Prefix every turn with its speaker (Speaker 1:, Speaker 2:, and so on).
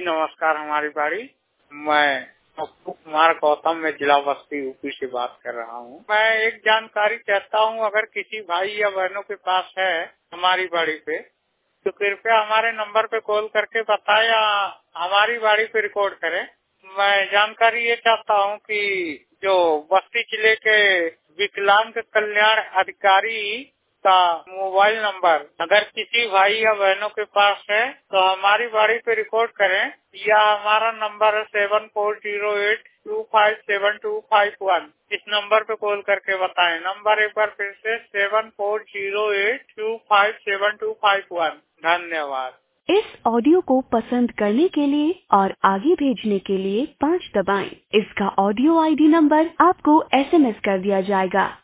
Speaker 1: जी नमस्कार। हमारी बाड़ी, मैं पप्पू कुमार गौतम में जिला बस्ती यूपी से बात कर रहा हूँ। मैं एक जानकारी चाहता हूँ, अगर किसी भाई या बहनों के पास है हमारी बाड़ी पे, तो कृपया हमारे नंबर पे कॉल करके बताएं या हमारी बाड़ी पे रिकॉर्ड करें। मैं जानकारी ये चाहता हूँ कि जो बस्ती जिले के विकलांग कल्याण अधिकारी का मोबाइल नंबर अगर किसी भाई या बहनों के पास है तो हमारी बाड़ी पे रिकॉर्ड करें, या हमारा नंबर है 7408257251। इस नंबर पे कॉल करके बताएं। नंबर एक बार फिर से 7408257251। धन्यवाद।
Speaker 2: इस ऑडियो को पसंद करने के लिए और आगे भेजने के लिए 5 दबाएं। इसका ऑडियो आईडी नंबर आपको SMS कर दिया जाएगा।